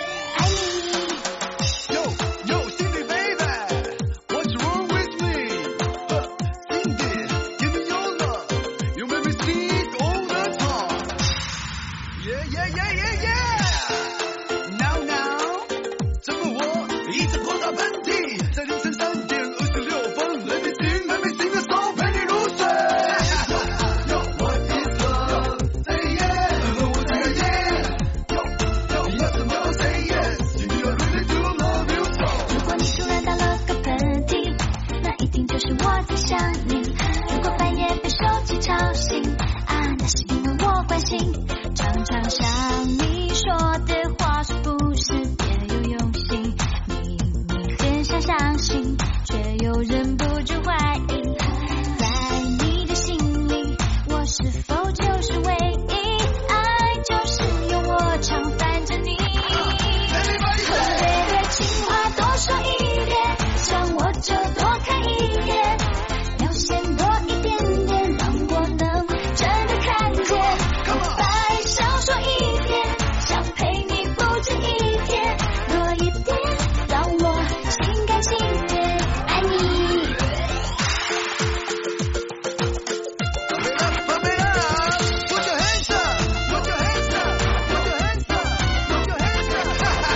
Yo, yo, Cindy, baby, what's wrong with me? Uh, Cindy, give me your love. You make me sneeze all the time. Yeah, yeah, yeah, yeah, yeah. Now, now, 这个我一直狂打喷嚏，在凌晨三点二十六分 ，Let me sing, let me sing a song， 陪你入睡。Yo, what is love? Say yes， 和我 say yes。Yo, yo, 你要什么 say yes。Cindy, I really do love you so。 如果你突然打了个喷嚏，那一定就是我在想你。如果半夜被手机吵醒，啊，那是因为我关心。常常想你说的话是不是别有用心？明明很想相信，却又忍不住怀疑。在你的心里，我是否就是唯一？爱就是有我常烦着你。Baby， 情话多说一点，想我就多看一眼，表现多一点点，让我能真的看见。白少说一点，想陪你不止一天，多一点，让我心甘情愿爱你。 Pump it up, put your hands up, put your hands up, put your hands up, put your hands up.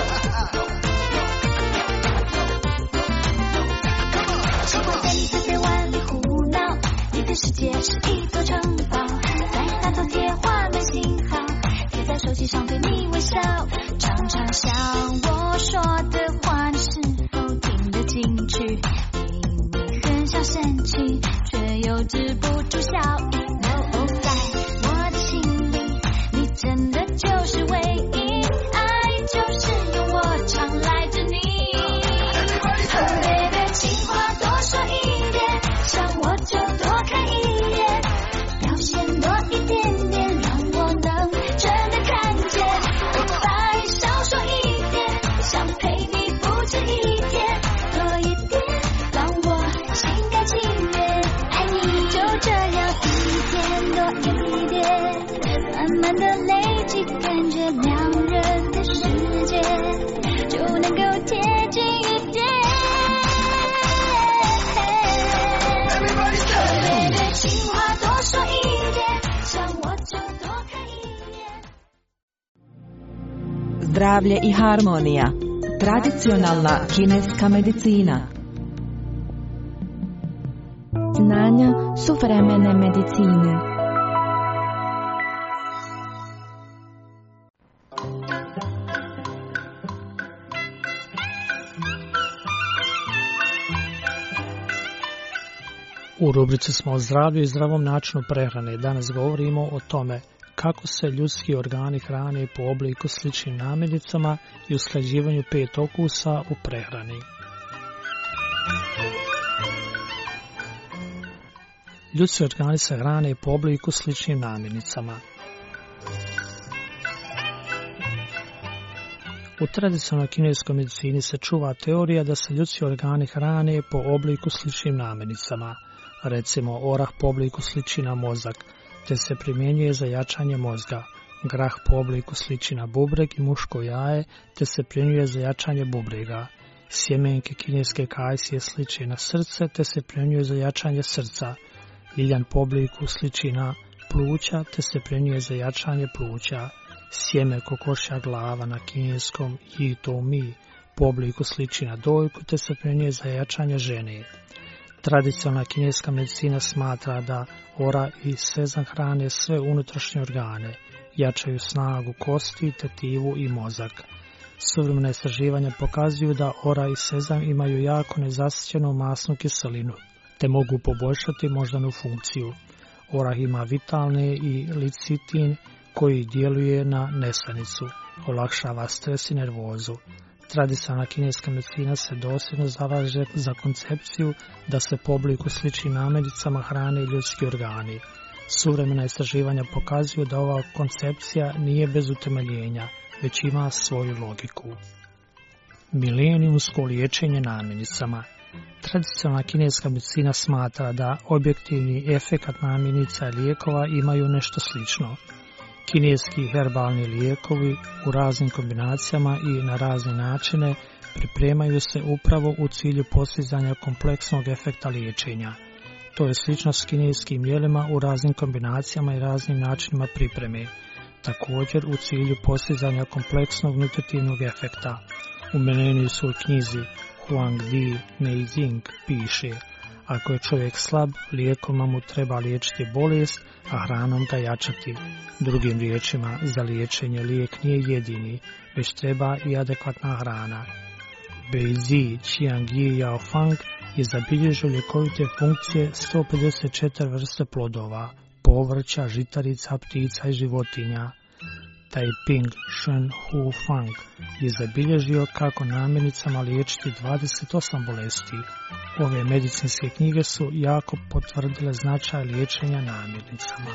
Come on, 喜欢在你的臂弯里胡闹，你的世界是一座城堡，在大头贴画满信号，贴在手机上对你微笑，常常想我说的话，你是否听得进去？明明很想生气，却又止不住笑意。哦，在我的心里，你真的就是唯一，爱就是有我常赖着你。Baby， 情话多说一点，想我就多看一眼，表现多一点点，让我能真的看见。白少说一点，想陪你不止一天，多一点，让我心甘情愿爱你。就这样一天多一点，慢慢的累积，感觉两人的世界就能够贴近一点。Baby， 情话多说一点，想我就多看一眼。 Zdravlje i harmonija. Tradicionalna kineska medicina. Znanja suvremene medicine. U rubrici smo o zdravlju i zdravom načinu prehrane. Danas govorimo o tome kako se ljudski organi hrane po obliku sličnim namirnicama i usklađivanju pet okusa u prehrani. Ljudski organi se hrane po obliku sličnim namirnicama. U tradicionalnoj kineskoj medicini se čuva teorija da se ljudski organi hrane po obliku sličnim namirnicama. Recimo, orah po obliku sliči na mozak, te se primjenjuje za jačanje mozga. Grah po obliku sliči na bubreg i muško jaje, te se primjenjuje za jačanje bubrega. Sjemenke kineske kajsije sliči na srce, te se primjenjuje za jačanje srca. Liljan po obliku sliči na pluća, te se primjenjuje za jačanje pluća. Sjeme kokošja glava na kineskom yi to mi po obliku sliči na dojku, te se primjenjuje za jačanje žene. Tradicionalna kineska medicina smatra da ora i sezam hrane sve unutrašnje organe, jačaju snagu kosti, tetivu i mozak. Suvremena istraživanja pokazuju da ora i sezam imaju jako nezasićenu masnu kiselinu, te mogu poboljšati moždanu funkciju. Orah ima vitalne i licitin koji djeluje na nesanicu, olakšava stres i nervozu. Tradicionalna kineska medicina se dosljedno zalaže za koncepciju da se po obliku sličnim namirnicama hrane ljudski organi. Suvremena istraživanja pokazuju da ova koncepcija nije bez utemeljenja, već ima svoju logiku. Milenijumsko liječenje namirnicama. Tradicionalna kineska medicina smatra da objektivni efekat namirnica i lijekova imaju nešto slično. Kineski herbalni lijekovi u raznim kombinacijama i na razne načine pripremaju se upravo u cilju postizanja kompleksnog efekta liječenja. To je slično s kineskim jelima u raznim kombinacijama i raznim načinima pripreme. Također u cilju postizanja kompleksnog nutritivnog efekta. U Meneniusovoj knjizi Huang Di Neijing piše: ako je čovjek slab, lijekovima mu treba liječiti bolest, a hranom ga jačati. Drugim riječima, za liječenje lijek nije jedini, već treba i adekvatna hrana. Beizi Qiangyi Yaofang je zabilježio ljekovite funkcije sto pedeset četiri vrste plodova, povrća, žitarica, ptica i životinja. Taiping Shen Hu Fang je zabilježio kako namirnicama liječiti dvadeset osam bolesti. Ove medicinske knjige su jako potvrdile značaj liječenja namirnicama.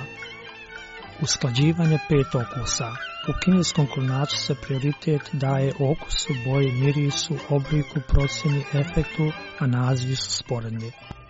Usklađivanje pet okusa. U kineskom kulinaču se prioritet daje okusu, boji, mirisu, obliku, procjeni, efektu, a nazivi su sporedni.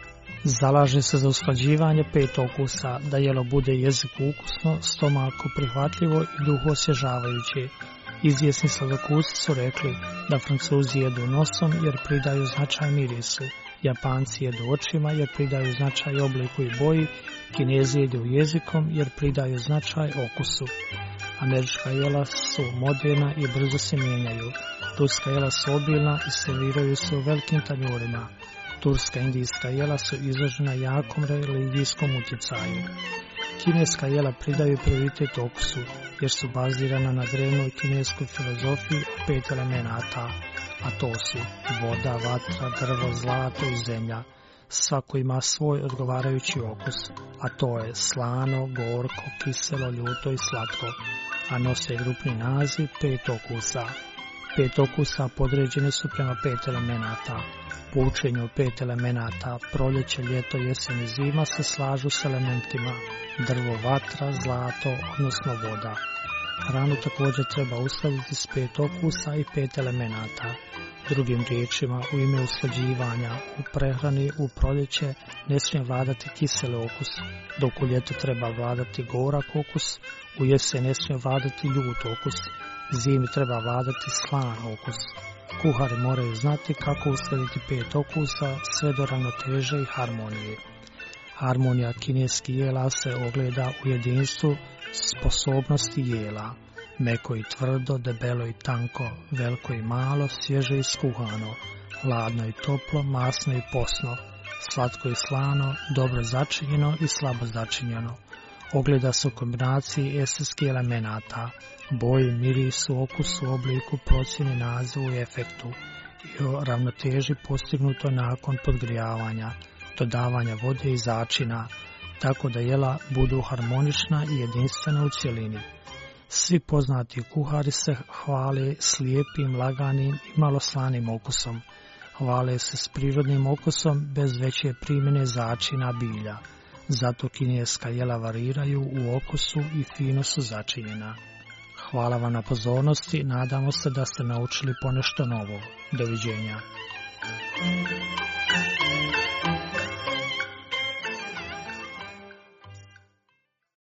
Zalaže se za usklađivanje pet okusa, da jelo bude jeziku ukusno, stomaku prihvatljivo i duhu osvježavajuće. Izvjesni sladokusci su rekli da Francuzi jedu nosom jer pridaju značaj mirisu, Japanci jedu očima jer pridaju značaj obliku i boji, Kinezi jedu jezikom jer pridaju značaj okusu. Američka jela su moderna i brzo se mijenjaju. Ruska jela su obilna i serviraju se u velikim tanjurima. Turska i indijska jela su izložena jakom religijskom utjecaju. Kineska jela pridaju prioritet okusu, jer su bazirana na drevnoj kineskoj filozofiji o pet elemenata, a to su voda, vatra, drvo, zlato i zemlja. Svako ima svoj odgovarajući okus, a to je slano, gorko, kiselo, ljuto i slatko, a nose grupni naziv pet okusa. Pet okusa podređene su prema pet elemenata. Po učenju pet elemenata, proljeće, ljeto, jesen i zima se slažu s elementima drvo, vatra, zlato, odnosno voda. Hranu također treba uskladiti s pet okusa i pet elemenata. Drugim riječima, u ime usklađivanja u prehrani u proljeće ne smije vladati kiseli okus, dok u ljeto treba vladati gorak okus, u jesen ne smije vladati ljut okus, zimi treba vladati slan okus. Kuhari moraju znati kako uskladiti pet okusa sve do ravnoteže i harmonije. Harmonija kineskih jela se ogleda u jedinstvu sposobnosti jela. Meko i tvrdo, debelo i tanko, veliko i malo, svježe i skuhano, hladno i toplo, masno i posno, slatko i slano, dobro začinjeno i slabo začinjeno. Ogleda se u kombinaciji estetskih elemenata, boji, mirisu, okusu, obliku, procjeni, nazivu i efektu i o ravnoteži postignuto nakon podgrijavanja, dodavanja vode i začina, tako da jela budu harmonična i jedinstvena u cjelini. Svi poznati kuhari se hvale s lijepim, laganim i malo slanim okusom. Hvale se s prirodnim okusom bez veće primjene začina bilja. Zato kineska jela variraju u okusu i fino su začinjena. Hvala vam na pozornosti, nadamo se da ste naučili ponešto novo. Doviđenja.